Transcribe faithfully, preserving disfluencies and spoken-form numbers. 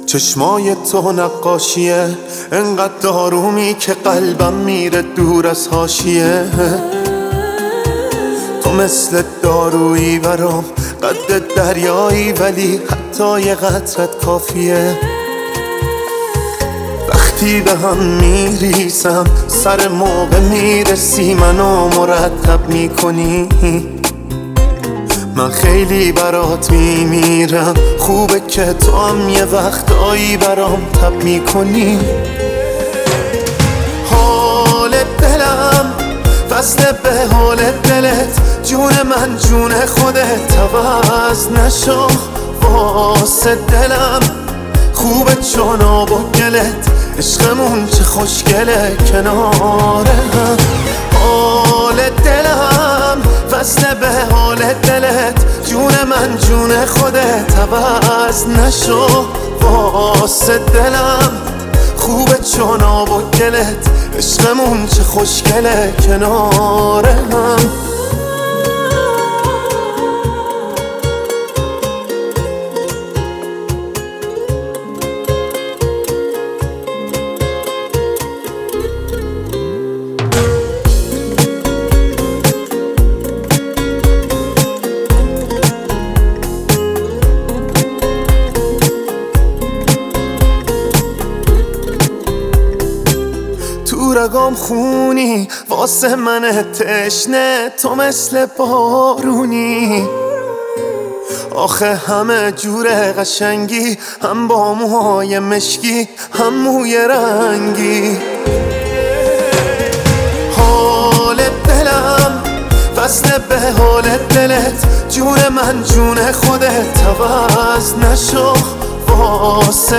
چشمای تو نقاشیه، انقدر دارومی که قلبم میره دور از حاشیه. تو مثل دارویی برام، قد دریایی ولی حتی یه قطرت کافیه. وقتی به هم میریسم سر موقع میرسی منو مرتب میکنی. من خیلی برات میمیرم، خوبه که تو هم یه وقتایی برام تب میکنی. حال دلم وصله به حال دلت، جون من جون خودت عوض نشو واسه دلم. خوبه چون آب و گلت، عشقمون چه خوشگله کنار هم. حال دلم وصله به حال دلت، جون من جون خودت عوض نشو واسه دلم. خوبه چون آب و گلت، عشقمون چه خوشگله کنار هم. تو رگام خونی واسه من تشنه، تو مثل بارونی. آخه همه جور قشنگی، هم با موهای مشکی هم موی رنگی. حال دلم وصله به حال دلت، جون من جون خودت عوض نشو واسه